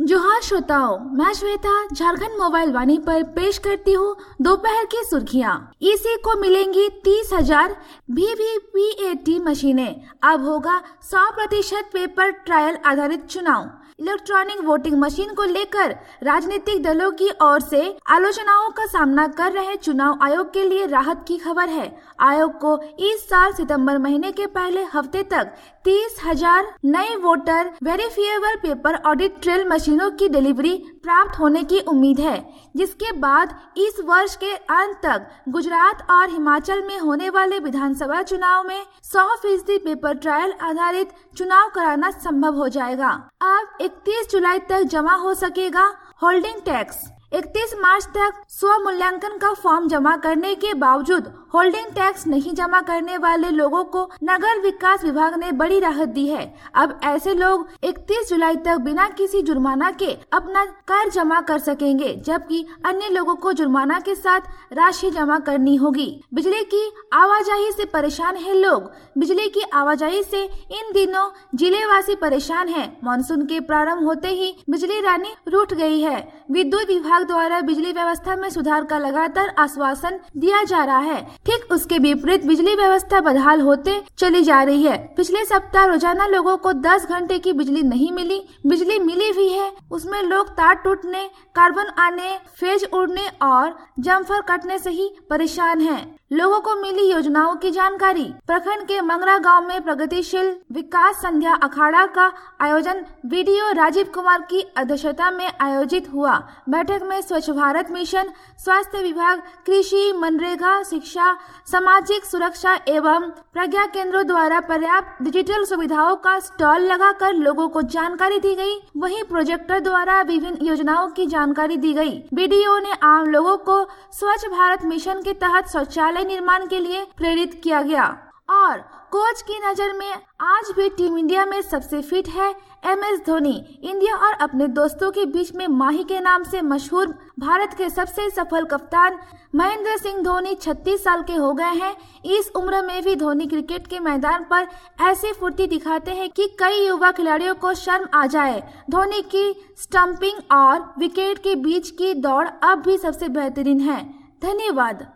जोहार श्रोताओ, मैं श्वेता झारखंड मोबाइल वाणी पर पेश करती हूँ दोपहर की सुर्खियाँ। ईसी को मिलेंगी 30,000 वीवीपीएटी मशीनें। अब होगा 100% पेपर ट्रायल आधारित चुनाव। इलेक्ट्रॉनिक वोटिंग मशीन को लेकर राजनीतिक दलों की ओर से आलोचनाओं का सामना कर रहे चुनाव आयोग के लिए राहत की खबर है। आयोग को इस साल सितंबर महीने के पहले हफ्ते तक 30,000 नए voter verifiable paper audit trail मशीनों की डिलीवरी प्राप्त होने की उम्मीद है, जिसके बाद इस वर्ष के अंत तक गुजरात और हिमाचल में होने वाले विधानसभा चुनाव में 100% पेपर ट्रायल आधारित चुनाव कराना संभव हो जाएगा। अब 31 जुलाई तक जमा हो सकेगा होल्डिंग टैक्स। 31 मार्च तक स्व मूल्यांकन का फॉर्म जमा करने के बावजूद होल्डिंग टैक्स नहीं जमा करने वाले लोगों को नगर विकास विभाग ने बड़ी राहत दी है। अब ऐसे लोग 31 जुलाई तक बिना किसी जुर्माना के अपना कर जमा कर सकेंगे, जबकि अन्य लोगों को जुर्माना के साथ राशि जमा करनी होगी। बिजली की आवाजाही से परेशान है लोग। बिजली की आवाजाही से इन दिनों जिलेवासी परेशान है। मानसून के प्रारंभ होते ही बिजली रानी रूठ गई है। विद्युत विभाग द्वारा बिजली व्यवस्था में सुधार का लगातार आश्वासन दिया जा रहा है। ठीक उसके विपरीत बिजली व्यवस्था बदहाल होते चली जा रही है। पिछले सप्ताह रोजाना लोगों को 10 घंटे की बिजली नहीं मिली। बिजली मिली भी है, उसमें लोग तार टूटने, कार्बन आने, फेज उड़ने और जम्फर कटने से ही परेशान हैं। लोगों को मिली योजनाओं की जानकारी। प्रखंड के मंगरा गांव में प्रगतिशील विकास संध्या अखाड़ा का आयोजन बीडीओ राजीव कुमार की अध्यक्षता में आयोजित हुआ। बैठक में स्वच्छ भारत मिशन, स्वास्थ्य विभाग, कृषि, मनरेगा, शिक्षा, सामाजिक सुरक्षा एवं प्रज्ञा केंद्रों द्वारा पर्याप्त डिजिटल सुविधाओं का स्टॉल लगाकर लोगों को जानकारी दी गई। वहीं प्रोजेक्टर द्वारा विभिन्न योजनाओं की जानकारी दी गई। बीडीओ ने आम लोगों को स्वच्छ भारत मिशन के तहत शौचालय निर्माण के लिए प्रेरित किया गया। और कोच की नजर में आज भी टीम इंडिया में सबसे फिट है MS धोनी। इंडिया और अपने दोस्तों के बीच में माही के नाम से मशहूर भारत के सबसे सफल कप्तान महेंद्र सिंह धोनी 36 साल के हो गए हैं। इस उम्र में भी धोनी क्रिकेट के मैदान पर ऐसी फुर्ती दिखाते हैं कि कई युवा खिलाड़ियों को शर्म आ जाए। धोनी की स्टंपिंग और विकेट के बीच की दौड़ अब भी सबसे बेहतरीन है। धन्यवाद।